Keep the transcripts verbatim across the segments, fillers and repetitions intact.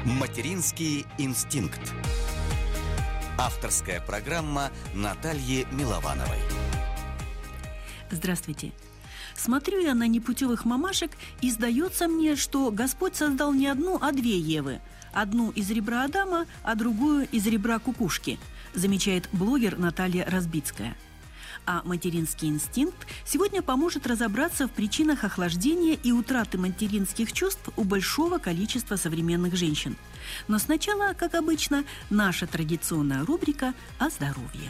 Материнский инстинкт. Авторская программа Натальи Миловановой. Здравствуйте. Смотрю я на непутевых мамашек, и сдается мне, что Господь создал не одну, а две Евы. Одну из ребра Адама, а другую из ребра кукушки, замечает блогер Наталья Разбицкая. А материнский инстинкт сегодня поможет разобраться в причинах охлаждения и утраты материнских чувств у большого количества современных женщин. Но сначала, как обычно, наша традиционная рубрика о здоровье.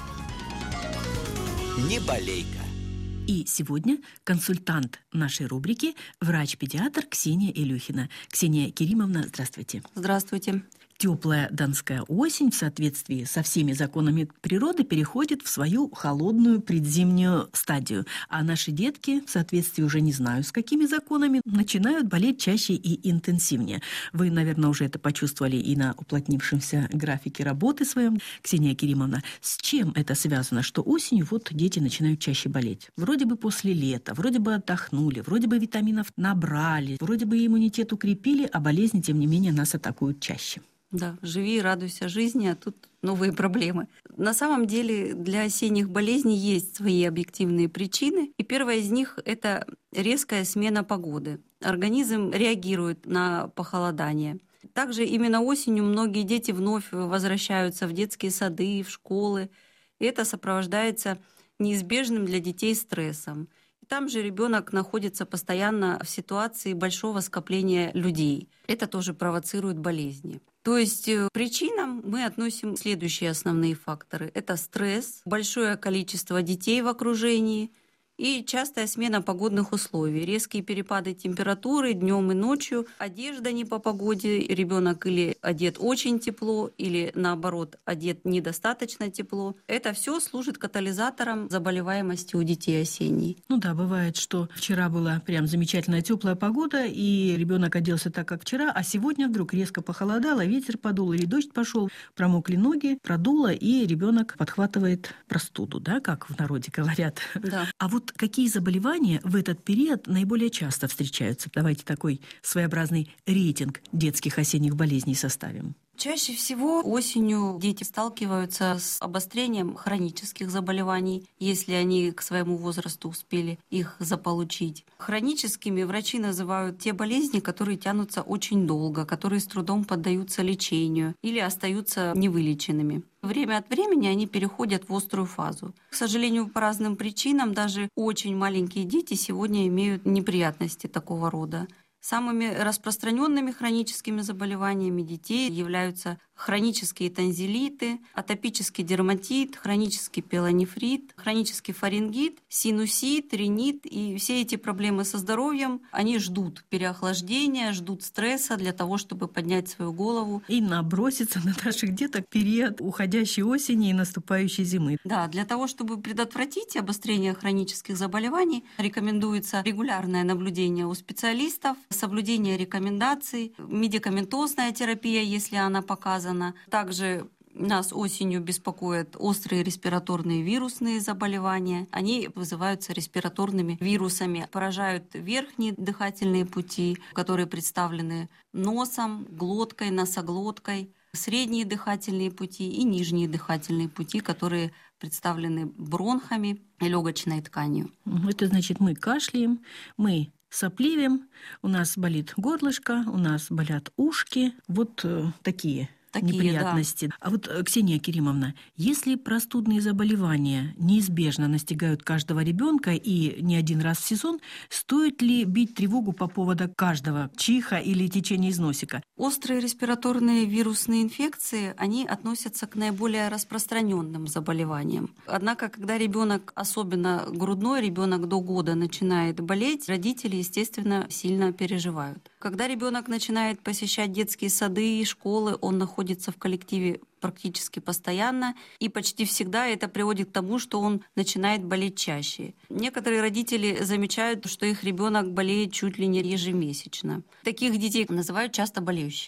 Не болейка. И сегодня консультант нашей рубрики – врач-педиатр Ксения Илюхина. Ксения Керимовна, здравствуйте. Здравствуйте. Теплая донская осень в соответствии со всеми законами природы переходит в свою холодную предзимнюю стадию. А наши детки, в соответствии уже не знаю с какими законами, начинают болеть чаще и интенсивнее. Вы, наверное, уже это почувствовали и на уплотнившемся графике работы своем. Ксения Керимовна, с чем это связано, что осенью вот дети начинают чаще болеть? Вроде бы после лета, вроде бы отдохнули, вроде бы витаминов набрали, вроде бы иммунитет укрепили, а болезни, тем не менее, нас атакуют чаще. Да, живи и радуйся жизни, а тут новые проблемы. На самом деле для осенних болезней есть свои объективные причины. И первая из них – это резкая смена погоды. Организм реагирует на похолодание. Также именно осенью многие дети вновь возвращаются в детские сады, в школы. И это сопровождается неизбежным для детей стрессом. Там же ребенок находится постоянно в ситуации большого скопления людей. Это тоже провоцирует болезни. То есть к причинам мы относим следующие основные факторы. Это стресс, большое количество детей в окружении и частая смена погодных условий, резкие перепады температуры днем и ночью, одежда не по погоде, ребенок или одет очень тепло, или наоборот одет недостаточно тепло. Это все служит катализатором заболеваемости у детей осенней. Ну да, бывает, что вчера была прям замечательная теплая погода, и ребенок оделся так, как вчера, а сегодня вдруг резко похолодало, ветер подул или дождь пошел, промокли ноги, продуло, и ребенок подхватывает простуду, да, как в народе говорят. Да. А вот какие заболевания в этот период наиболее часто встречаются? Давайте такой своеобразный рейтинг детских осенних болезней составим. Чаще всего осенью дети сталкиваются с обострением хронических заболеваний, если они к своему возрасту успели их заполучить. Хроническими врачи называют те болезни, которые тянутся очень долго, которые с трудом поддаются лечению или остаются невылеченными. Время от времени они переходят в острую фазу. К сожалению, по разным причинам даже очень маленькие дети сегодня имеют неприятности такого рода. Самыми распространенными хроническими заболеваниями детей являются хронические танзелиты, атопический дерматит, хронический пиелонефрит, хронический фарингит, синусит, ринит. И все эти проблемы со здоровьем, они ждут переохлаждения, ждут стресса для того, чтобы поднять свою голову. И наброситься на наших деток период уходящей осени и наступающей зимы. Да, для того, чтобы предотвратить обострение хронических заболеваний, рекомендуется регулярное наблюдение у специалистов, соблюдение рекомендаций, медикаментозная терапия, если она показана. Также нас осенью беспокоят острые респираторные вирусные заболевания. Они вызываются респираторными вирусами, поражают верхние дыхательные пути, которые представлены носом, глоткой, носоглоткой, средние дыхательные пути и нижние дыхательные пути, которые представлены бронхами и легочной тканью. Это значит, мы кашляем, мы сопливим, у нас болит горлышко, у нас болят ушки. Вот э, такие. Такие, неприятности. Да. А вот, Ксения Керимовна, если простудные заболевания неизбежно настигают каждого ребенка и не один раз в сезон, стоит ли бить тревогу по поводу каждого чиха или течения из носика? Острые респираторные вирусные инфекции, они относятся к наиболее распространенным заболеваниям. Однако, когда ребенок, особенно грудной ребенок до года, начинает болеть, родители, естественно, сильно переживают. Когда ребенок начинает посещать детские сады и школы, он находится в коллективе практически постоянно, и почти всегда это приводит к тому, что он начинает болеть чаще. Некоторые родители замечают, что их ребенок болеет чуть ли не ежемесячно. Таких детей называют часто болеющими.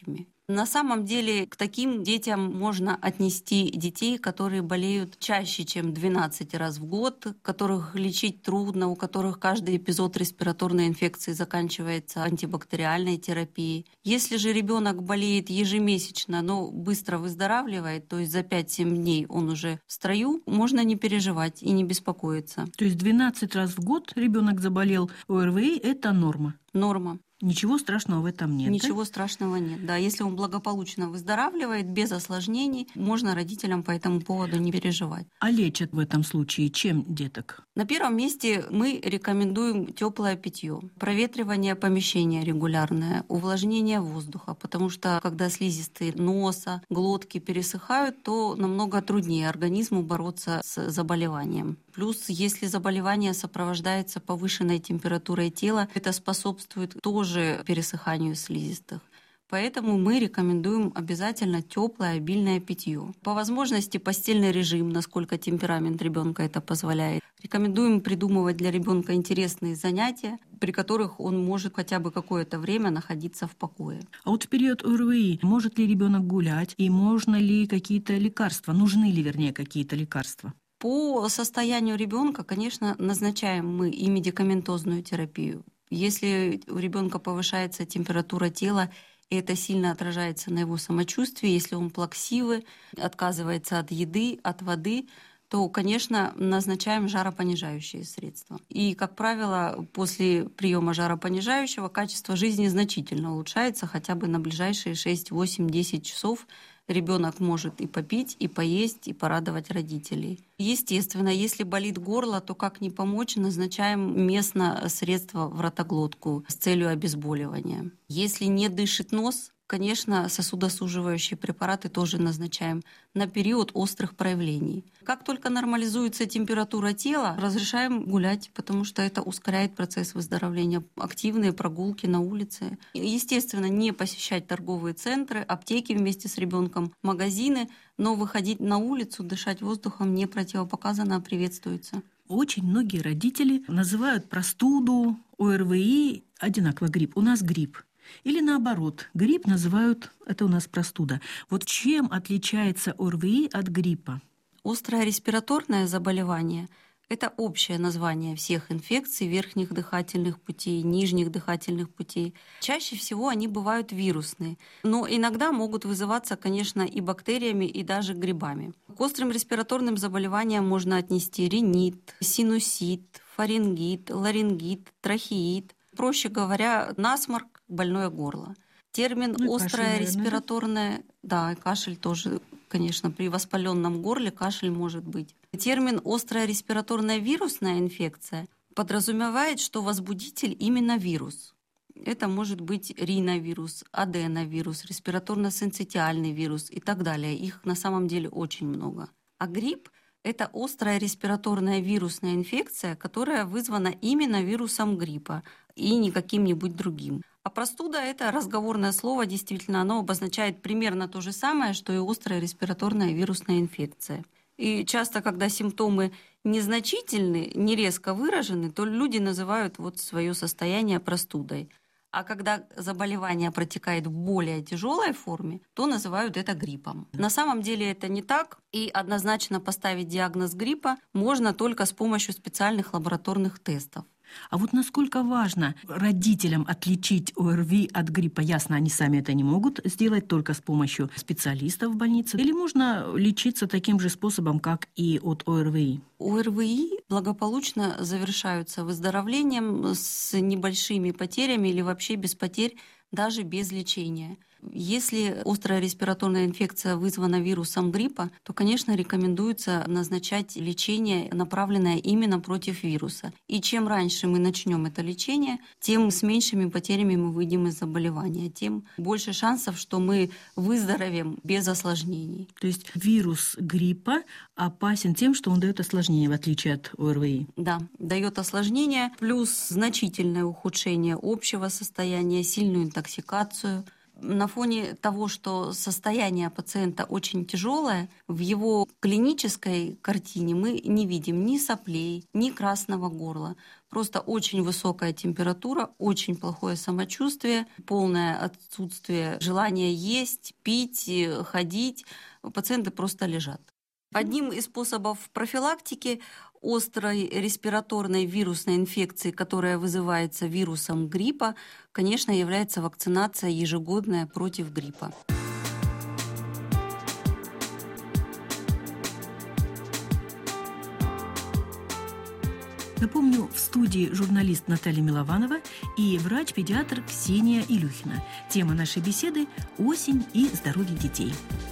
На самом деле к таким детям можно отнести детей, которые болеют чаще, чем двенадцать раз в год, которых лечить трудно, у которых каждый эпизод респираторной инфекции заканчивается антибактериальной терапией. Если же ребенок болеет ежемесячно, но быстро выздоравливает, то есть за пять-семь дней он уже в строю, можно не переживать и не беспокоиться. То есть двенадцать раз в год ребенок заболел ОРВИ – это норма? Норма. Ничего страшного в этом нет. Ничего да? страшного нет. Да, если он благополучно выздоравливает, без осложнений, можно родителям по этому поводу не переживать. А лечат в этом случае чем деток? На первом месте мы рекомендуем теплое питье, проветривание помещения регулярное, увлажнение воздуха, потому что когда слизистые носа, глотки пересыхают, то намного труднее организму бороться с заболеванием. Плюс, если заболевание сопровождается повышенной температурой тела, это способствует тоже пересыханию слизистых. Поэтому мы рекомендуем обязательно теплое, обильное питье. По возможности постельный режим, насколько темперамент ребенка это позволяет. Рекомендуем придумывать для ребенка интересные занятия, при которых он может хотя бы какое-то время находиться в покое. А вот в период ОРВИ может ли ребенок гулять и можно ли какие-то лекарства, нужны ли, вернее, какие-то лекарства? По состоянию ребенка, конечно, назначаем мы и медикаментозную терапию. Если у ребенка повышается температура тела, и это сильно отражается на его самочувствии, если он плаксивый, отказывается от еды, от воды, то, конечно, назначаем жаропонижающие средства. И, как правило, после приема жаропонижающего качество жизни значительно улучшается, хотя бы на ближайшие шесть, восемь, десять часов ребенок может и попить, и поесть, и порадовать родителей. Естественно, если болит горло, то как не помочь, назначаем местно средство в ротоглотку с целью обезболивания. Если не дышит нос, конечно, сосудосуживающие препараты тоже назначаем на период острых проявлений. Как только нормализуется температура тела, разрешаем гулять, потому что это ускоряет процесс выздоровления. Активные прогулки на улице. Естественно, не посещать торговые центры, аптеки вместе с ребенком, магазины, но выходить на улицу, дышать воздухом не противопоказано, а приветствуется. Очень многие родители называют простуду, ОРВИ одинаково грипп. У нас грипп. Или наоборот, грипп называют, это у нас простуда. Вот чем отличается ОРВИ от гриппа? Острое респираторное заболевание – это общее название всех инфекций верхних дыхательных путей, нижних дыхательных путей. Чаще всего они бывают вирусные, но иногда могут вызываться, конечно, и бактериями, и даже грибами. К острым респираторным заболеваниям можно отнести ринит, синусит, фарингит, ларингит, трахеит. Проще говоря, насморк, больное горло. Термин ну, острое кашель, респираторное, да, и кашель тоже, конечно, при воспаленном горле кашель может быть. Термин острая респираторная вирусная инфекция подразумевает, что возбудитель именно вирус. Это может быть риновирус, аденовирус, респираторно-синцитиальный вирус и так далее. Их на самом деле очень много. А грипп – это острая респираторная вирусная инфекция, которая вызвана именно вирусом гриппа и не каким-нибудь другим. А простуда – это разговорное слово, действительно, оно обозначает примерно то же самое, что и острая респираторная вирусная инфекция. И часто, когда симптомы незначительны, не резко выражены, то люди называют вот свое состояние простудой. А когда заболевание протекает в более тяжелой форме, то называют это гриппом. На самом деле это не так, и однозначно поставить диагноз гриппа можно только с помощью специальных лабораторных тестов. А вот насколько важно родителям отличить ОРВИ от гриппа? Ясно, они сами это не могут сделать только с помощью специалистов в больнице. Или можно лечиться таким же способом, как и от ОРВИ? ОРВИ благополучно завершаются выздоровлением с небольшими потерями или вообще без потерь, даже без лечения. Если острая респираторная инфекция вызвана вирусом гриппа, то, конечно, рекомендуется назначать лечение, направленное именно против вируса. И чем раньше мы начнем это лечение, тем с меньшими потерями мы выйдем из заболевания, тем больше шансов, что мы выздоровеем без осложнений. То есть вирус гриппа опасен тем, что он дает осложнения, в отличие от ОРВИ? Да, дает осложнения, плюс значительное ухудшение общего состояния, сильную интоксикацию. На фоне того, что состояние пациента очень тяжелое, в его клинической картине мы не видим ни соплей, ни красного горла. Просто очень высокая температура, очень плохое самочувствие, полное отсутствие желания есть, пить, ходить. Пациенты просто лежат. Одним из способов профилактики острой респираторной вирусной инфекции, которая вызывается вирусом гриппа, конечно, является вакцинация ежегодная против гриппа. Напомню, в студии журналист Наталья Милованова и врач-педиатр Ксения Илюхина. Тема нашей беседы – осень и здоровье детей.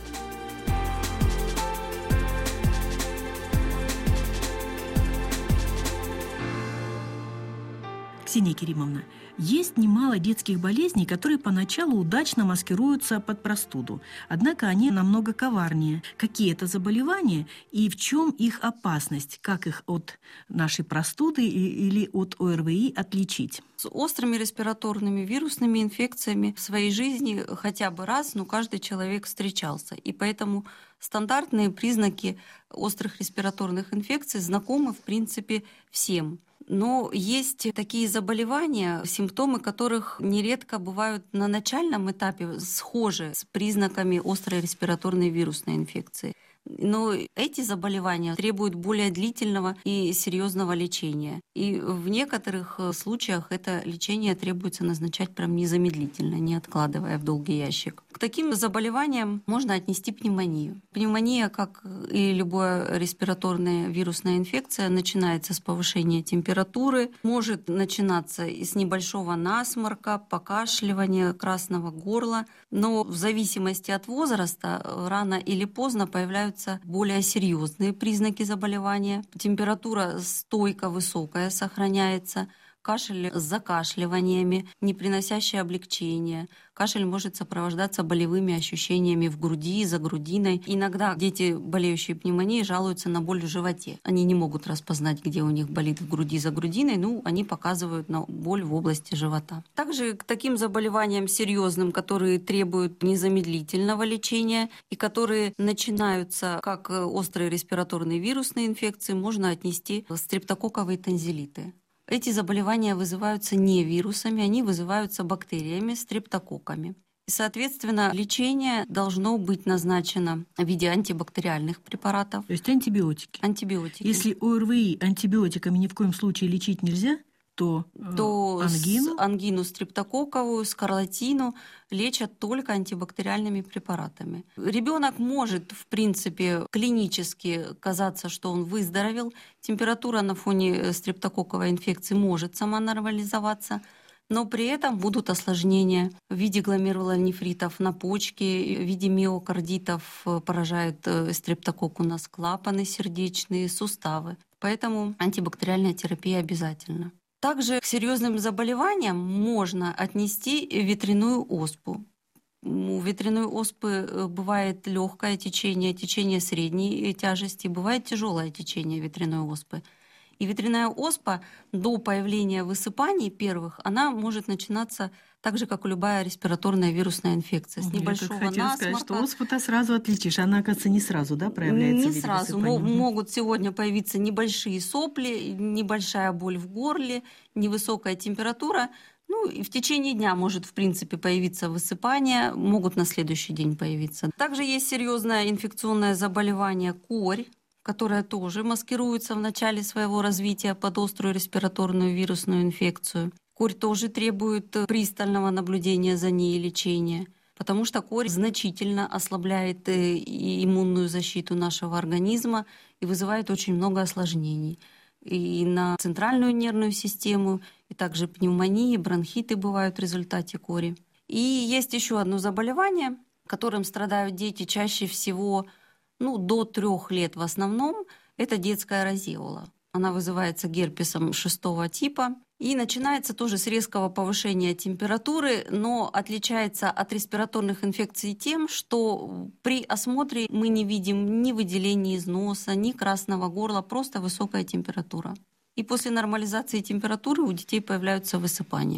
Ксения Керимовна, есть немало детских болезней, которые поначалу удачно маскируются под простуду. Однако они намного коварнее. Какие это заболевания и в чем их опасность? Как их от нашей простуды или от ОРВИ отличить? С острыми респираторными вирусными инфекциями в своей жизни хотя бы раз, но каждый человек встречался. И поэтому стандартные признаки острых респираторных инфекций знакомы, в принципе, всем. Но есть такие заболевания, симптомы которых нередко бывают на начальном этапе схожи с признаками острой респираторной вирусной инфекции. Но эти заболевания требуют более длительного и серьезного лечения. И в некоторых случаях это лечение требуется назначать прям незамедлительно, не откладывая в долгий ящик. К таким заболеваниям можно отнести пневмонию. Пневмония, как и любая респираторная вирусная инфекция, начинается с повышения температуры, может начинаться с небольшого насморка, покашливания, красного горла, но в зависимости от возраста рано или поздно появляются более серьезные признаки заболевания. Температура стойко высокая сохраняется, кашель с закашливаниями, не приносящий облегчения. Кашель может сопровождаться болевыми ощущениями в груди, за грудиной. Иногда дети, болеющие пневмонией, жалуются на боль в животе. Они не могут распознать, где у них болит в груди, за грудиной, ну, они показывают на боль в области живота. Также к таким заболеваниям серьезным, которые требуют незамедлительного лечения и которые начинаются как острые респираторные вирусные инфекции, можно отнести стрептококковые танзелиты. Эти заболевания вызываются не вирусами, они вызываются бактериями, стрептококками. И, соответственно, лечение должно быть назначено в виде антибактериальных препаратов. То есть антибиотики. Антибиотики. Если ОРВИ антибиотиками ни в коем случае лечить нельзя, то, то ангину? ангину стрептококковую, скарлатину лечат только антибактериальными препаратами. Ребенок может, в принципе, клинически казаться, что он выздоровел. Температура на фоне стрептококковой инфекции может сама нормализоваться, но при этом будут осложнения в виде гломерулонефритов на почке, в виде миокардитов, поражает стрептококк у нас клапаны сердечные, суставы. Поэтому антибактериальная терапия обязательна. Также к серьезным заболеваниям можно отнести ветряную оспу. У ветряной оспы бывает легкое течение, течение средней тяжести, бывает тяжелое течение ветряной оспы. И ветряная оспа до появления высыпаний первых, она может начинаться так же, как и любая респираторная вирусная инфекция. С небольшого Я хотела насморка. сказать, что оспу-то сразу отличишь. Она, оказывается, не сразу, да, проявляется? Не в виде сразу. высыпания? Могут сегодня появиться небольшие сопли, небольшая боль в горле, невысокая температура. Ну и в течение дня может, в принципе, появиться высыпание, могут на следующий день появиться. Также есть серьезное инфекционное заболевание корь, которая тоже маскируется в начале своего развития под острую респираторную вирусную инфекцию. Корь тоже требует пристального наблюдения за ней и лечения, потому что корь значительно ослабляет иммунную защиту нашего организма и вызывает очень много осложнений. И на центральную нервную систему, и также пневмонии, бронхиты бывают в результате кори. И есть еще одно заболевание, которым страдают дети чаще всего ну, до трех лет в основном, это детская розеола. Она вызывается герпесом шестого типа и начинается тоже с резкого повышения температуры, но отличается от респираторных инфекций тем, что при осмотре мы не видим ни выделения из носа, ни красного горла, просто высокая температура. И после нормализации температуры у детей появляются высыпания.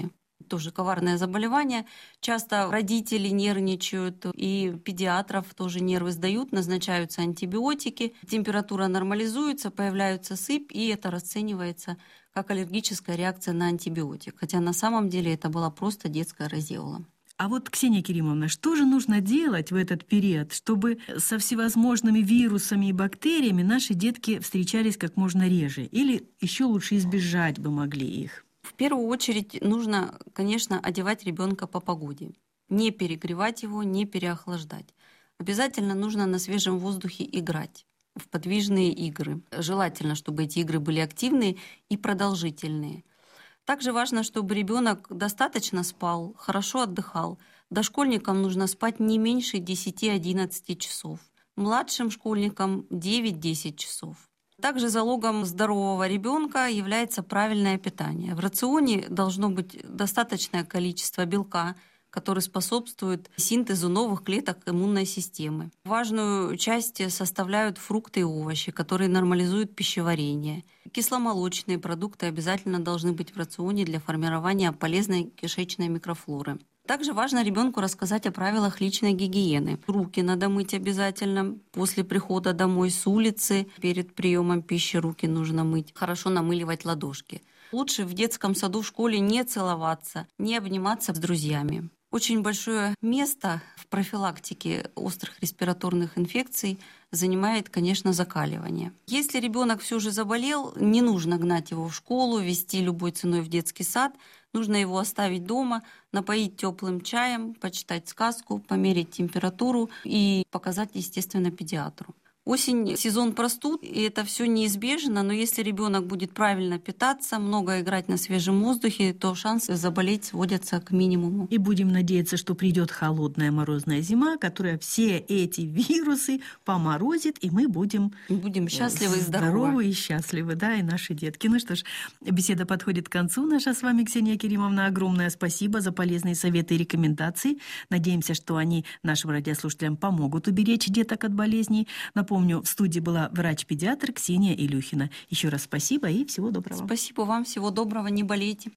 тоже коварное заболевание. Часто родители нервничают, и педиатров тоже нервы сдают, назначаются антибиотики, температура нормализуется, появляется сыпь, и это расценивается как аллергическая реакция на антибиотик. Хотя на самом деле это была просто детская розеола. А вот, Ксения Керимовна, что же нужно делать в этот период, чтобы со всевозможными вирусами и бактериями наши детки встречались как можно реже? Или еще лучше избежать бы могли их? В первую очередь нужно, конечно, одевать ребенка по погоде. Не перегревать его, не переохлаждать. Обязательно нужно на свежем воздухе играть в подвижные игры. Желательно, чтобы эти игры были активные и продолжительные. Также важно, чтобы ребенок достаточно спал, хорошо отдыхал. Дошкольникам нужно спать не меньше десять-одиннадцать часов. Младшим школьникам девять-десять часов. Также залогом здорового ребенка является правильное питание. В рационе должно быть достаточное количество белка, который способствует синтезу новых клеток иммунной системы. Важную часть составляют фрукты и овощи, которые нормализуют пищеварение. Кисломолочные продукты обязательно должны быть в рационе для формирования полезной кишечной микрофлоры. Также важно ребенку рассказать о правилах личной гигиены. Руки надо мыть обязательно после прихода домой с улицы. Перед приемом пищи руки нужно мыть. Хорошо намыливать ладошки. Лучше в детском саду, в школе не целоваться, не обниматься с друзьями. Очень большое место в профилактике острых респираторных инфекций занимает, конечно, закаливание. Если ребенок все же заболел, не нужно гнать его в школу, везти любой ценой в детский сад. Нужно его оставить дома, напоить теплым чаем, почитать сказку, померить температуру и показать, естественно, педиатру. Осень – сезон простуд, и это все неизбежно, но если ребенок будет правильно питаться, много играть на свежем воздухе, то шансы заболеть сводятся к минимуму. И будем надеяться, что придет холодная морозная зима, которая все эти вирусы поморозит, и мы будем, будем счастливы и здоровы. Здоровы и счастливы, да, и наши детки. Ну что ж, беседа подходит к концу. Наша с вами Ксения Керимовна. Огромное спасибо за полезные советы и рекомендации. Надеемся, что они нашим радиослушателям помогут уберечь деток от болезней. Напомню, Помню, в студии была врач-педиатр Ксения Илюхина. Еще раз спасибо и всего доброго. Спасибо вам, всего доброго, не болейте.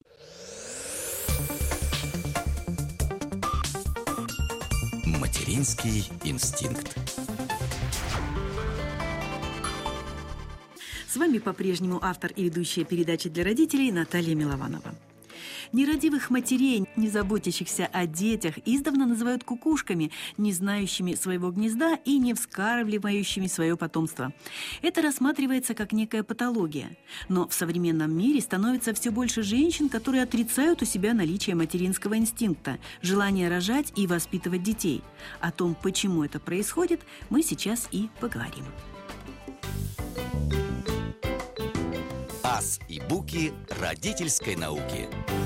Материнский инстинкт. С вами по-прежнему автор и ведущая передачи для родителей Наталья Милованова. Нерадивых матерей, не заботящихся о детях, издавна называют кукушками, не знающими своего гнезда и не вскармливающими свое потомство. Это рассматривается как некая патология. Но в современном мире становится все больше женщин, которые отрицают у себя наличие материнского инстинкта, желание рожать и воспитывать детей. О том, почему это происходит, мы сейчас и поговорим. Ас и буки родительской науки.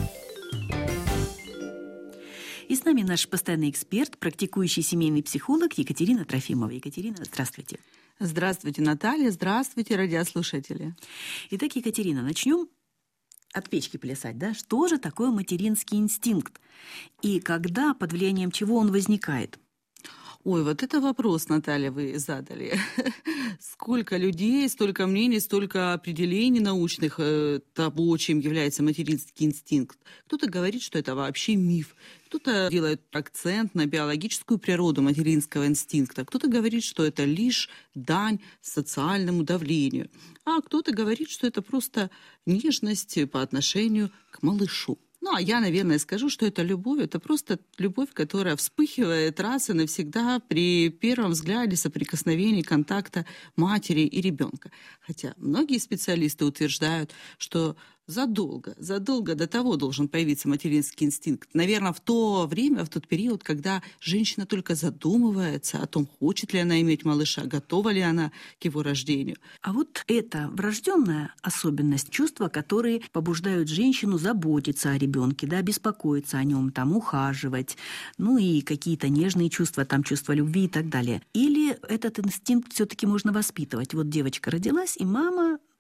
И с нами наш постоянный эксперт, практикующий семейный психолог Екатерина Трофимова. Екатерина, здравствуйте. Здравствуйте, Наталья. Здравствуйте, радиослушатели. Итак, Екатерина, начнем от печки плясать, да? Что же такое материнский инстинкт? И когда, под влиянием чего он возникает? Ой, вот это вопрос, Наталья, вы задали. Сколько людей, столько мнений, столько определений научных э, того, чем является материнский инстинкт. Кто-то говорит, что это вообще миф. Кто-то делает акцент на биологическую природу материнского инстинкта. Кто-то говорит, что это лишь дань социальному давлению. А кто-то говорит, что это просто нежность по отношению к малышу. Ну, а я, наверное, скажу, что это любовь. Это просто любовь, которая вспыхивает раз и навсегда при первом взгляде соприкосновении, контакта матери и ребенка. Хотя многие специалисты утверждают, что задолго, задолго до того должен появиться материнский инстинкт. Наверное, в то время, в тот период, когда женщина только задумывается о том, хочет ли она иметь малыша, готова ли она к его рождению. А вот это врожденная особенность, чувства, которые побуждают женщину заботиться о ребенке, да, беспокоиться о нем, там, ухаживать, ну и какие-то нежные чувства, там, чувства любви и так далее. Или этот инстинкт все-таки можно воспитывать? Вот девочка родилась, и мама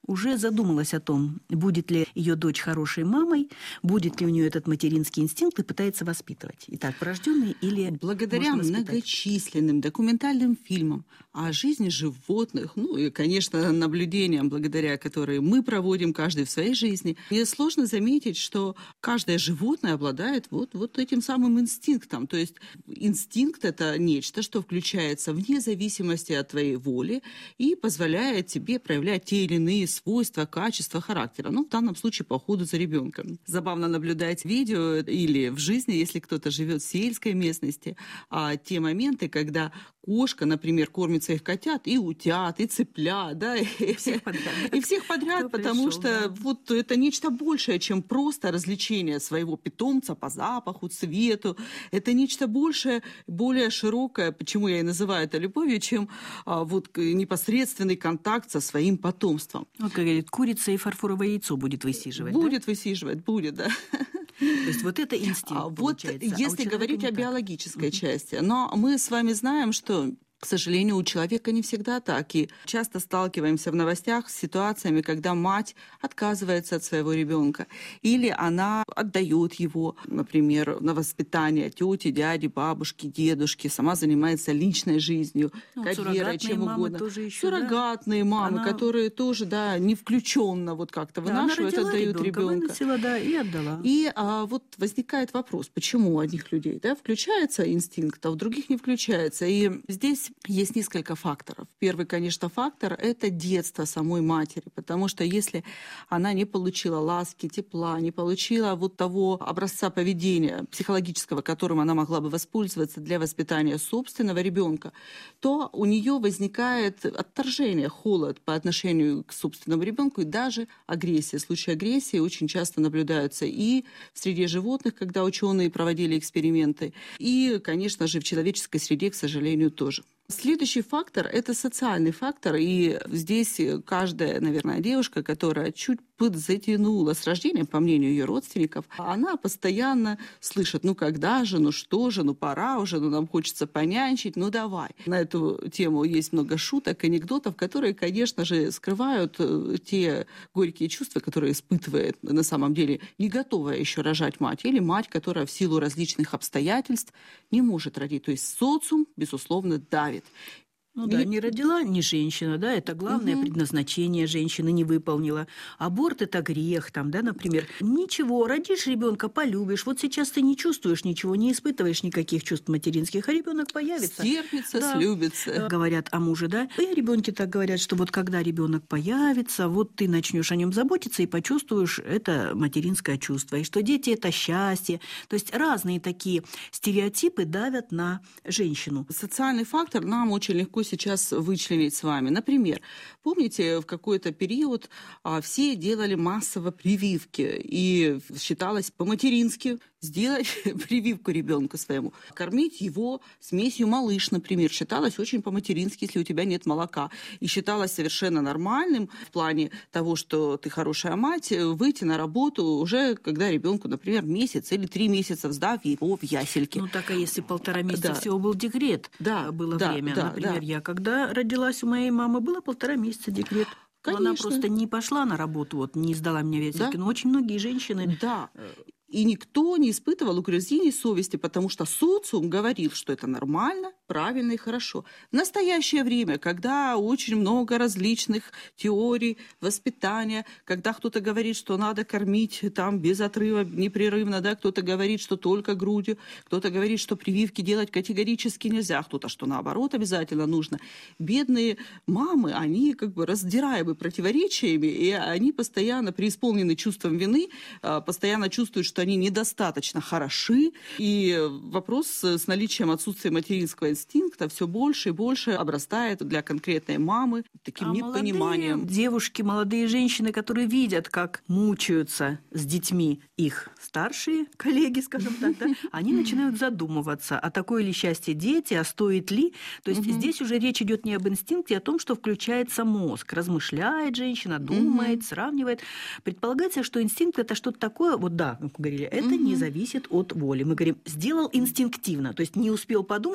уже задумалась о том, будет ли ее дочь хорошей мамой, будет ли у нее этот материнский инстинкт, и пытается воспитывать. Итак, врожденный или Благодаря можно воспитать? многочисленным документальным фильмам о жизни животных, ну и, конечно, наблюдениям, благодаря которым мы проводим каждый в своей жизни, мне сложно заметить, что каждое животное обладает вот, вот этим самым инстинктом. То есть инстинкт — это нечто, что включается вне зависимости от твоей воли и позволяет тебе проявлять те или иные свойства, качества характера. Ну, в данном случае по уходу за ребенком. Забавно наблюдать видео или в жизни, если кто-то живет в сельской местности, а те моменты, когда кошка, например, кормит своих котят и утят, и цыплят, да, и всех подряд. И всех подряд, Кто потому пришел, что да. вот это нечто большее, чем просто развлечение своего питомца по запаху, цвету. Это нечто большее, более широкое, почему я и называю это любовью, чем а, вот непосредственный контакт со своим потомством. Вот, как говорит, курица и фарфоровое яйцо будет высиживать. Будет да? высиживать, будет, да. То есть вот это инстинкт, А вот получается. А у если человека говорить не о так. биологической части, но мы с вами знаем, что, к сожалению, у человека не всегда так. И часто сталкиваемся в новостях с ситуациями, когда мать отказывается от своего ребенка, или она отдает его, например, на воспитание тети, дяди, бабушки, дедушки, сама занимается личной жизнью, Ну, карьерой, суррогатные чем мамы угодно. тоже еще, да? Суррогатные мамы, Она- которые тоже, да, не включенно вот как-то Да, она вынашивают, родила отдают ребенка, ребенка. выносила, да, и отдала. И а, вот возникает вопрос, почему у одних людей, да, включается инстинкт, а у других не включается. И здесь есть несколько факторов. Первый, конечно, фактор — это детство самой матери, потому что если она не получила ласки, тепла, не получила вот того образца поведения психологического, которым она могла бы воспользоваться для воспитания собственного ребенка, то у нее возникает отторжение, холод по отношению к собственному ребенку и даже агрессия. Случаи агрессии очень часто наблюдаются и в среде животных, когда ученые проводили эксперименты, и, конечно же, в человеческой среде, к сожалению, тоже. Следующий фактор — это социальный фактор, и здесь каждая, наверное, девушка, которая чуть подзатянула с рождения, по мнению ее родственников, она постоянно слышит: ну когда же, ну что же, ну пора уже, ну нам хочется понянчить, ну давай. На эту тему есть много шуток, анекдотов, которые, конечно же, скрывают те горькие чувства, которые испытывает на самом деле не готовая еще рожать мать, или мать, которая в силу различных обстоятельств не может родить. То есть социум, безусловно, давит. Ну да, не родила не женщина, да, это главное Мгм. предназначение женщины не выполнила. Аборт — это грех, там, да, например. Ничего, родишь ребенка, полюбишь. Вот сейчас ты не чувствуешь ничего, не испытываешь никаких чувств материнских, а ребенок появится. Стерпится, Да. слюбится. Э, Говорят о муже, да. И о ребенке так говорят, что вот когда ребенок появится, вот ты начнешь о нем заботиться и почувствуешь это материнское чувство. И что дети — это счастье. То есть разные такие стереотипы давят на женщину. Социальный фактор нам очень легко сейчас вычленить с вами. Например, помните, в какой-то период а, все делали массово прививки, и считалось по-матерински сделать прививку ребенку своему. Кормить его смесью малыш, например, считалось очень по-матерински, если у тебя нет молока. И считалось совершенно нормальным в плане того, что ты хорошая мать, выйти на работу уже, когда ребенку, например, месяц или три месяца, сдав его в ясельки. Ну, так, а если полтора месяца Да. всего был декрет, Да, было да, время. да, Например, да. я когда родилась у моей мамы, было полтора месяца декрет. Но она Конечно. просто не пошла на работу, вот, не сдала мне весельки. Да. Но очень многие женщины... Да. И никто не испытывал угрызений совести, потому что социум говорил, что это нормально, правильно и хорошо. В настоящее время, когда очень много различных теорий воспитания, когда кто-то говорит, что надо кормить там без отрыва, непрерывно, да, кто-то говорит, что только грудью, кто-то говорит, что прививки делать категорически нельзя, кто-то, что наоборот обязательно нужно. Бедные мамы, они как бы раздираемы противоречиями, и они постоянно преисполнены чувством вины, постоянно чувствуют, что они недостаточно хороши, и вопрос с наличием отсутствия материнского инстинкта все больше и больше обрастает для конкретной мамы таким А непониманием. молодые девушки, молодые женщины, которые видят, как мучаются с детьми их старшие коллеги, скажем так, да, они начинают задумываться, а такое ли счастье дети, а стоит ли. То есть Мгм. здесь уже речь идет не об инстинкте, а о том, что включается мозг. Размышляет женщина, думает, Мгм. сравнивает. Предполагается, что инстинкт — это что-то такое, вот да, как мы говорили, это Мгм. не зависит от воли. Мы говорим, сделал инстинктивно, то есть не успел подумать, уже сделал.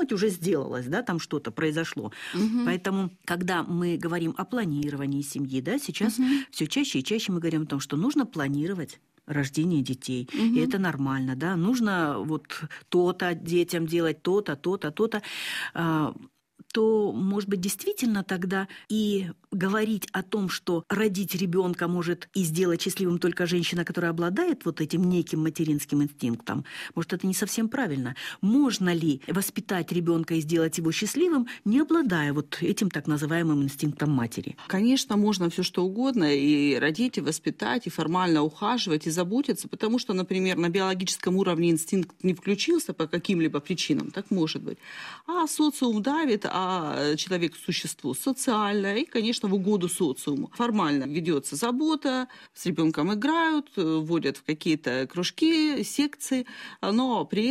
сделалось, да, там что-то произошло. Мгм. Поэтому, когда мы говорим о планировании семьи, да, сейчас Мгм. все чаще и чаще мы говорим о том, что нужно планировать рождение детей. Мгм. И это нормально, да. Нужно вот то-то детям делать, то-то, то-то, то-то. А, то, может быть, действительно тогда и говорить о том, что родить ребенка может и сделать счастливым только женщина, которая обладает вот этим неким материнским инстинктом, может, это не совсем правильно. Можно ли воспитать ребенка и сделать его счастливым, не обладая вот этим так называемым инстинктом матери? Конечно, можно все что угодно и родить, и воспитать, и формально ухаживать, и заботиться, потому что, например, на биологическом уровне инстинкт не включился по каким-либо причинам, так может быть. А социум давит, а человек – существо социальное, и, конечно, в угоду социуму. Формально ведется забота, с ребенком играют, вводят в какие-то кружки, секции, но при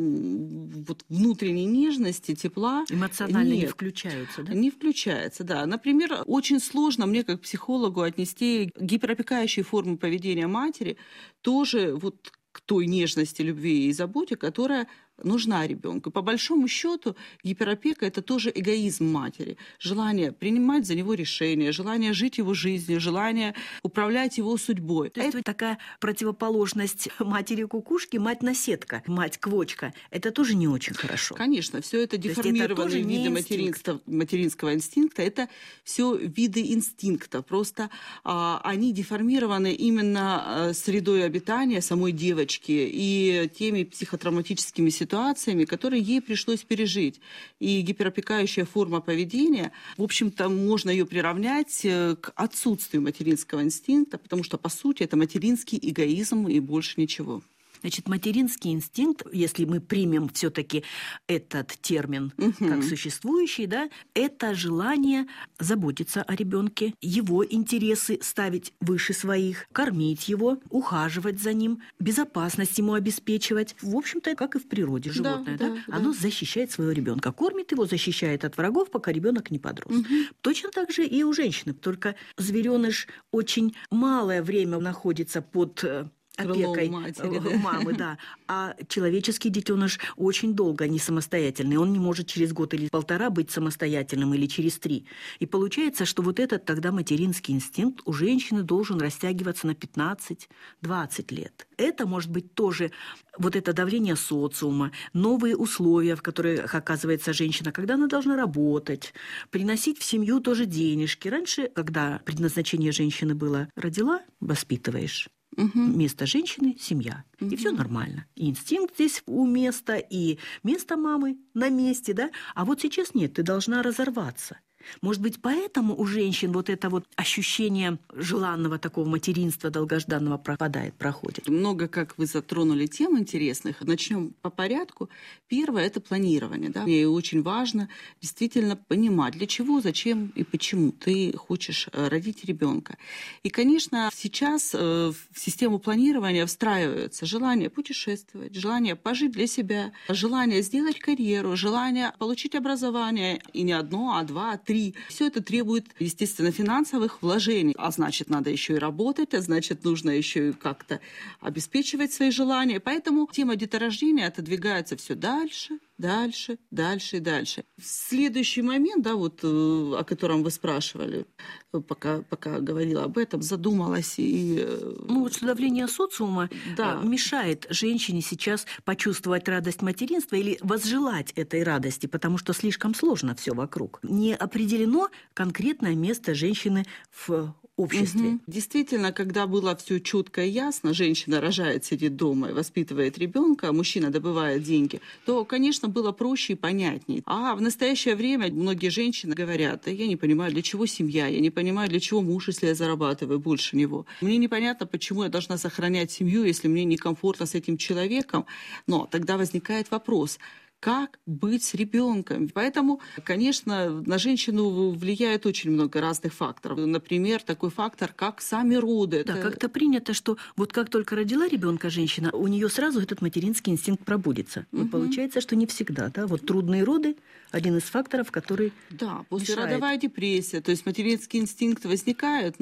этом вот внутренней нежности, тепла Эмоционально не нет. включаются, да? Не включается, да. Например, очень сложно мне как психологу отнести гиперопекающие формы поведения матери тоже вот к той нежности, любви и заботе, которая нужна ребенку. По большому счету гиперопека – это тоже эгоизм матери. Желание принимать за него решения, желание жить его жизнью, желание управлять его судьбой. То есть вот такая противоположность матери-кукушки, мать-наседка, мать-квочка, это тоже не очень хорошо. Конечно, все это есть это деформированные тоже не виды инстинкт. материнства, материнского инстинкта. Это все виды инстинкта. Просто а, они деформированы именно а, средой обитания самой девочки и теми психотравматическими ситуациями, ситуациями, которые ей пришлось пережить. И гиперопекающая форма поведения, в общем-то, можно ее приравнять к отсутствию материнского инстинкта, потому что, по сути, это материнский эгоизм и больше ничего. Значит, материнский инстинкт, если мы примем все-таки этот термин Угу. как существующий, да, это желание заботиться о ребенке, его интересы ставить выше своих, кормить его, ухаживать за ним, безопасность ему обеспечивать. В общем-то, как и в природе животное, Да, да, да, оно да. защищает своего ребенка, кормит его, защищает от врагов, пока ребенок не подрос. Угу. Точно так же и у женщины, только звереныш очень малое время находится под опекой Крылом матери, да. мамы, да. А человеческий детеныш очень долго не самостоятельный. Он не может через год или полтора быть самостоятельным, или через три. И получается, что вот этот тогда материнский инстинкт у женщины должен растягиваться на пятнадцать-двадцать лет. Это может быть тоже вот это давление социума, новые условия, в которых оказывается женщина, когда она должна работать, приносить в семью тоже денежки. Раньше, когда предназначение женщины было родила, воспитываешь. Угу. Место женщины – семья. Угу. И все нормально. И инстинкт здесь у места, и место мамы на месте, да? А вот сейчас нет, ты должна разорваться. Может быть, поэтому у женщин вот это вот ощущение желанного такого материнства долгожданного пропадает, проходит. Много, как вы затронули, тем интересных. Начнем по порядку. Первое – это планирование. Да? И очень важно действительно понимать, для чего, зачем и почему ты хочешь родить ребенка. И, конечно, сейчас в систему планирования встраивается желание путешествовать, желание пожить для себя, желание сделать карьеру, желание получить образование, и не одно, а два, а три. Все это требует, естественно, финансовых вложений. А значит, надо еще и работать, а значит, нужно еще и как-то обеспечивать свои желания. Поэтому тема деторождения отодвигается все дальше, дальше, дальше и дальше. В следующий момент, да, вот, о котором вы спрашивали, пока, пока говорила об этом, задумалась и... Ну, вот что давление социума да. мешает женщине сейчас почувствовать радость материнства или возжелать этой радости, потому что слишком сложно все вокруг. Не определено конкретное место женщины в обществе. Угу. Действительно, когда было все четко и ясно, женщина рожает, сидит дома и воспитывает ребенка, а мужчина добывает деньги, то, конечно, было проще и понятнее. А в настоящее время многие женщины говорят: я не понимаю, для чего семья, я не понимаю, для чего муж, если я зарабатываю больше него. Мне непонятно, почему я должна сохранять семью, если мне некомфортно с этим человеком. Но тогда возникает вопрос: как быть с ребенком? Поэтому, конечно, на женщину влияет очень много разных факторов. Например, такой фактор, как сами роды. Да, Это... как-то принято, что вот как только родила ребенка женщина, у нее сразу этот материнский инстинкт пробудится. Но Угу. получается, что не всегда. Да? Вот трудные роды – один из факторов, который Да, мешает. послеродовая депрессия. То есть материнский инстинкт возникает, но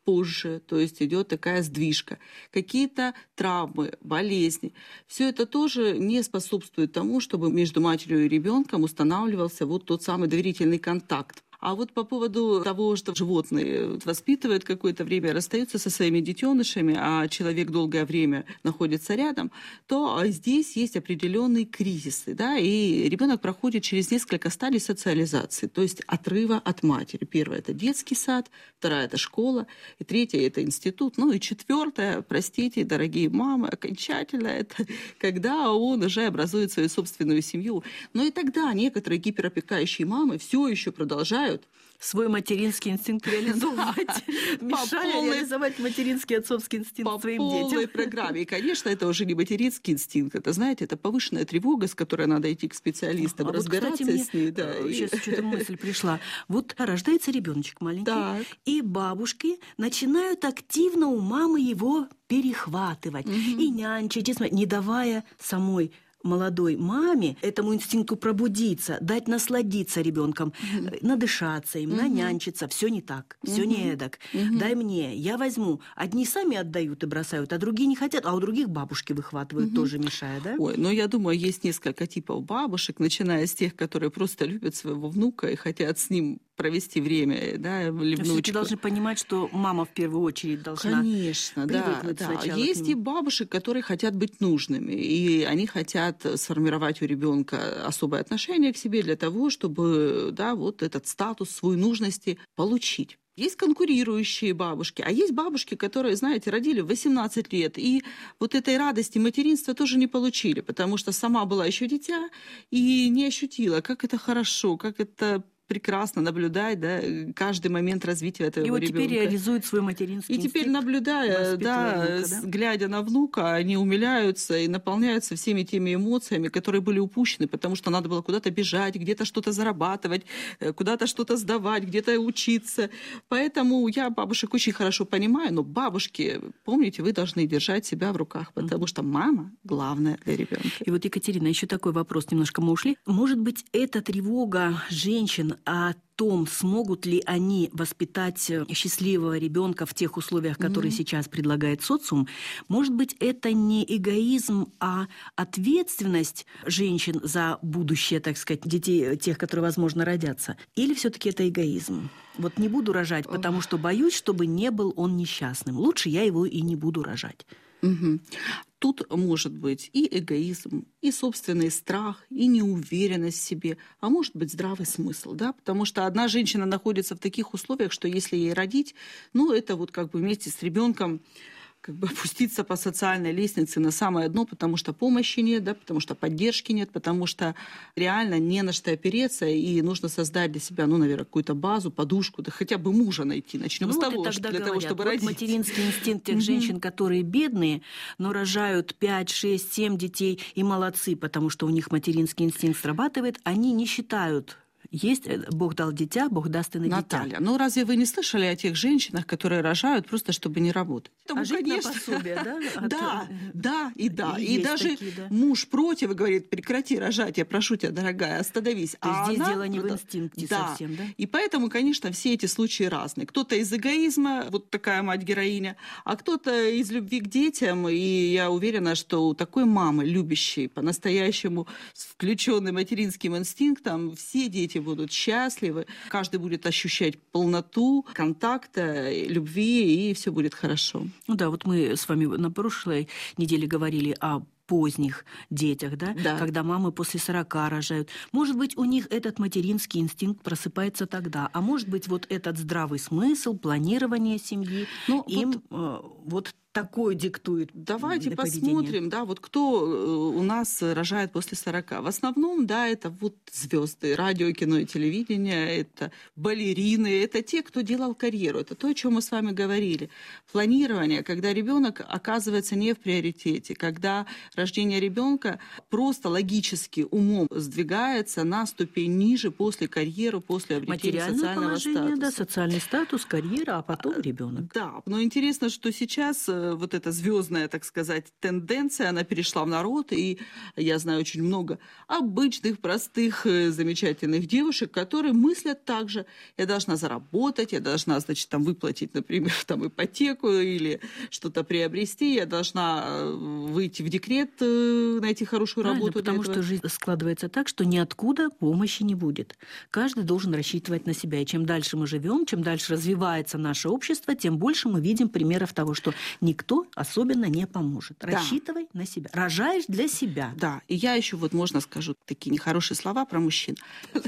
позже, то есть идет такая сдвижка. Какие-то травмы, болезни. Все это тоже не способствует тому, чтобы между матерью и ребенком устанавливался вот тот самый доверительный контакт. А вот по поводу того, что животные воспитывают какое-то время, расстаются со своими детенышами, а человек долгое время находится рядом, то здесь есть определенные кризисы, да, и ребенок проходит через несколько стадий социализации, то есть отрыва от матери. Первое — это детский сад, вторая — это школа, и третья — это институт, ну и четвертое, простите, дорогие мамы, окончательно, это когда он уже образует свою собственную семью. Но и тогда некоторые гиперопекающие мамы все еще продолжают свой материнский инстинкт реализовывать, мешая реализовать материнский отцовский инстинкт своим детям. По полной программе. И, конечно, это уже не материнский инстинкт, это, знаете, это повышенная тревога, с которой надо идти к специалистам, разбираться с ней. Сейчас что-то мысль пришла. Вот рождается ребеночек маленький, и бабушки начинают активно у мамы его перехватывать и нянчить, не давая самой молодой маме этому инстинкту пробудиться, дать насладиться ребенком, mm-hmm. надышаться им, mm-hmm. нанянчиться. Все не так, все mm-hmm. не эдак. Mm-hmm. Дай мне, я возьму. Одни сами отдают и бросают, а другие не хотят, а у других бабушки выхватывают, mm-hmm. тоже мешая, да? Ой, ну я думаю, есть несколько типов бабушек, начиная с тех, которые просто любят своего внука и хотят с ним провести время, да, или внучку. Должны понимать, что мама в первую очередь должна Конечно, да, да. Есть и бабушек, которые хотят быть нужными, и они хотят сформировать у ребенка особое отношение к себе для того, чтобы, да, вот этот статус свой нужности получить. Есть конкурирующие бабушки, а есть бабушки, которые, знаете, родили в восемнадцать лет, и вот этой радости материнства тоже не получили, потому что сама была еще дитя и не ощутила, как это хорошо, как это прекрасно наблюдать, да, каждый момент развития этого и вот ребенка. И теперь реализует свой материнский И теперь, наблюдая, да, внука, да, глядя на внука, они умиляются и наполняются всеми теми эмоциями, которые были упущены, потому что надо было куда-то бежать, где-то что-то зарабатывать, куда-то что-то сдавать, где-то учиться. Поэтому я бабушек очень хорошо понимаю, но бабушки, помните, вы должны держать себя в руках, потому mm-hmm. что мама главная для ребенка. И вот, Екатерина, еще такой вопрос, немножко мы ушли. Может быть, эта тревога женщин о том, смогут ли они воспитать счастливого ребенка в тех условиях, которые mm-hmm. сейчас предлагает социум, может быть, это не эгоизм, а ответственность женщин за будущее, так сказать, детей, тех, которые, возможно, родятся? Или все-таки это эгоизм? Вот не буду рожать, потому что боюсь, чтобы не был он несчастным. Лучше я его и не буду рожать. Угу. Тут может быть и эгоизм, и собственный страх, и неуверенность в себе, а может быть здравый смысл, да, потому что одна женщина находится в таких условиях, что если ей родить, ну это вот как бы вместе с ребенком как бы опуститься по социальной лестнице на самое дно, потому что помощи нет, да, потому что поддержки нет, потому что реально не на что опереться, и нужно создать для себя, ну, наверное, какую-то базу, подушку, да хотя бы мужа найти. Начнем ну, с вот того, что для говорят, того, чтобы вот родить. Материнский инстинкт тех женщин, которые бедные, но рожают пять, шесть, семь детей и молодцы, потому что у них материнский инстинкт срабатывает, они не считают. Есть, Бог дал дитя, Бог даст и на дитя. Наталья, ну разве вы не слышали о тех женщинах, которые рожают просто, чтобы не работать? А жить конечно... на пособие, да? Да, да и да. И даже муж против и говорит, прекрати рожать, я прошу тебя, дорогая, остановись. То есть здесь дело не в инстинкте совсем, да? И поэтому, конечно, все эти случаи разные. Кто-то из эгоизма, вот такая мать-героиня, а кто-то из любви к детям. И я уверена, что у такой мамы, любящей, по-настоящему с включенным материнским инстинктом, все дети будут счастливы, каждый будет ощущать полноту контакта, любви, и все будет хорошо. Ну да, вот мы с вами на прошлой неделе говорили о поздних детях, да? Да. Когда мамы после сорока рожают. Может быть, у них этот материнский инстинкт просыпается тогда, а может быть, вот этот здравый смысл, планирование семьи, ну, им вот... Э, вот такое диктует. Давайте посмотрим, да, вот кто у нас рожает после сорока. В основном, да, это вот звезды, радио, кино и телевидение, это балерины, это те, кто делал карьеру. Это то, о чем мы с вами говорили. Планирование, когда ребенок оказывается не в приоритете, когда рождение ребенка просто логически умом сдвигается на ступень ниже после карьеры, после обретения социального статуса. Да, социальный статус, карьера, а потом ребенок. Да, но интересно, что сейчас э, вот эта звездная, так сказать, тенденция, она перешла в народ, и я знаю очень много обычных, простых, э, замечательных девушек, которые мыслят так же. Я должна заработать, я должна, значит, там выплатить, например, там ипотеку или что-то приобрести, я должна выйти в декрет, э, найти хорошую Правильно, работу. потому что жизнь складывается так, что ниоткуда помощи не будет. Каждый должен рассчитывать на себя. И чем дальше мы живем, чем дальше развивается наше общество, тем больше мы видим примеров того, что никто особенно не поможет. Да. Рассчитывай на себя. Рожаешь для себя. Да, и я еще вот можно скажу такие нехорошие слова про мужчин.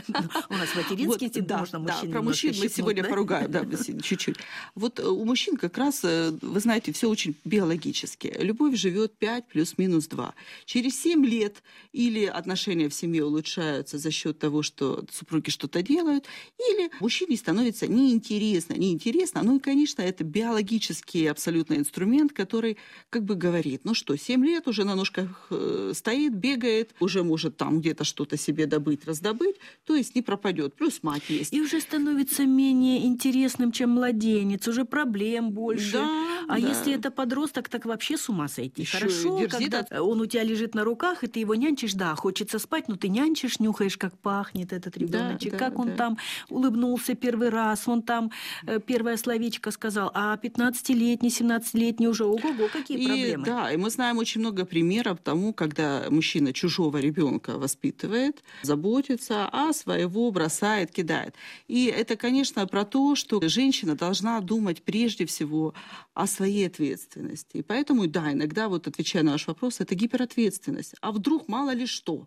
У нас материнский инстинкт, да, можно да, мужчин про немножко мужчин мы щипнуть, сегодня да? поругаем, да, чуть-чуть. Вот у мужчин как раз, вы знаете, все очень биологически. Любовь живет пять плюс-минус два. Через семь лет или отношения в семье улучшаются за счет того, что супруги что-то делают, или мужчине становится неинтересно, неинтересно. Ну и, конечно, это биологический абсолютно инструмент, который как бы говорит, ну что, семь лет уже на ножках э, стоит, бегает, уже может там где-то что-то себе добыть, раздобыть, то есть не пропадет. Плюс мать есть. И уже становится менее интересным, чем младенец, уже проблем больше. Да, а да. если это подросток, так вообще с ума сойти. Ещё Хорошо, дерзит когда от- он у тебя лежит на руках, и ты его нянчишь, да, хочется спать, но ты нянчишь, нюхаешь, как пахнет этот ребеночек, да, как он да. там улыбнулся первый раз, он там э, первое словечко сказал, а пятнадцатилетний, семнадцатилетний уже, ого-го, какие И, проблемы. да, и мы знаем очень много примеров тому, когда мужчина чужого ребенка воспитывает, заботится, а своего бросает, кидает. И это, конечно, про то, что женщина должна думать прежде всего о своей ответственности. И поэтому, да, иногда, вот отвечая на ваш вопрос, это гиперответственность. А вдруг мало ли что?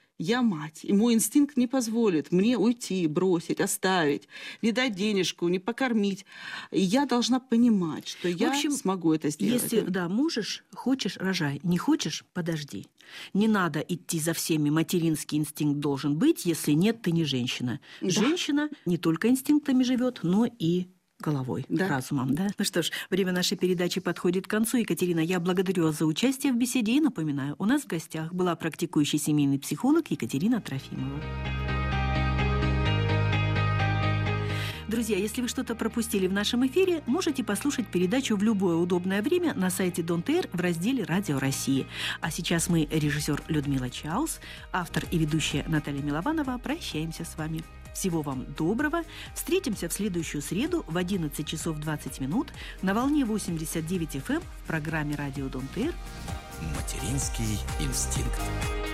Я мать, и мой инстинкт не позволит мне уйти, бросить, оставить, не дать денежку, не покормить. И я должна понимать, что я общем, смогу это сделать. Если, да, можешь, хочешь, рожай. Не хочешь, подожди. Не надо идти за всеми. Материнский инстинкт должен быть. Если нет, ты не женщина. Да. Женщина не только инстинктами живет, но и головой, Да. разумом. Да? Ну что ж, время нашей передачи подходит к концу. Екатерина, я благодарю вас за участие в беседе и напоминаю, у нас в гостях была практикующий семейный психолог Екатерина Трофимова. Друзья, если вы что-то пропустили в нашем эфире, можете послушать передачу в любое удобное время на сайте Дон Тэ Эр в разделе «Радио России». А сейчас мы, режиссер Людмила Чаус, автор и ведущая Наталья Милованова, прощаемся с вами. Всего вам доброго. Встретимся в следующую среду в одиннадцать часов двадцать минут на волне восемьдесят девять эф эм в программе «Радио Дон Тэ Эр». Материнский инстинкт.